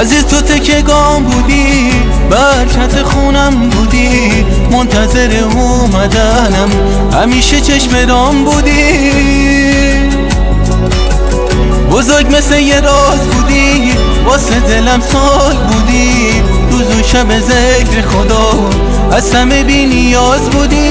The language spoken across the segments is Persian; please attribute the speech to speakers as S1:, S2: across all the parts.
S1: عزیز تو تکیه‌گام بودی، برکت خونم بودی، منتظر اومدنم همیشه چشم رام بودی. بزرگ مثل یه راز بودی، واسه دلم سال بودی، روز و شب ذکر خدا از همه بی نیاز بودی.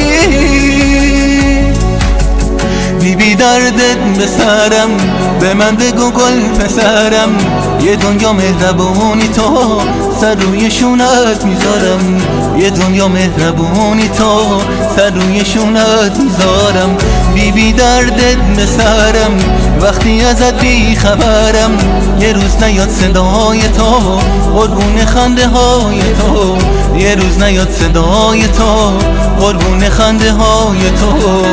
S1: بی دردت به سرم، به من بگو گل پسرم، یه دنیا مهربونی تا سر روی شونت میذارم، یه دنیا مهربونی تا سر روی شونت میذارم. بی دردت به سرم، وقتی ازت بی خبرم، یه روز نیاد صدای تو، قربون خنده های تو، یه روز نیاد صدای تو، قربون خنده های تو.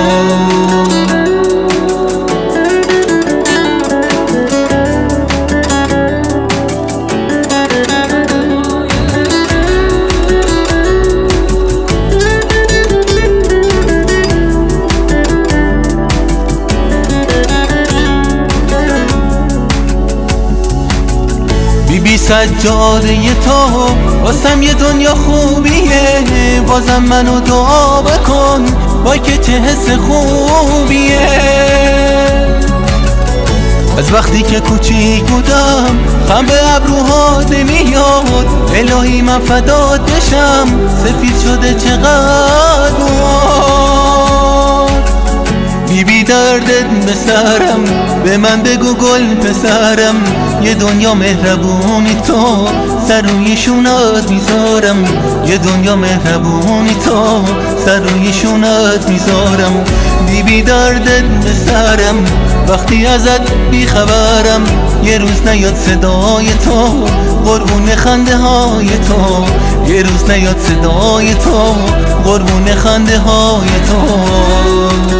S1: بی سجاده تو واسم یه دنیا خوبیه، بازم منو دعا بکن وای که چه حس خوبیه. از وقتی که کوچیک بودم خم به ابروها نمیاد، الهی من فدات بشم سفید شده چقدر مواد. بی دردت به سرم، به من بگو گل پسرم، یه دنیا مهربونی تو سر روی شونت میذارم، یه دنیا مهربونی تو سر روی شونت میذارم. بی دردت به سرم، وقتی ازت بی خبرم، یه روز نیاد صدای تو، قربون خنده های تو، یه روز نیاد صدای تو، قربون خنده های تو.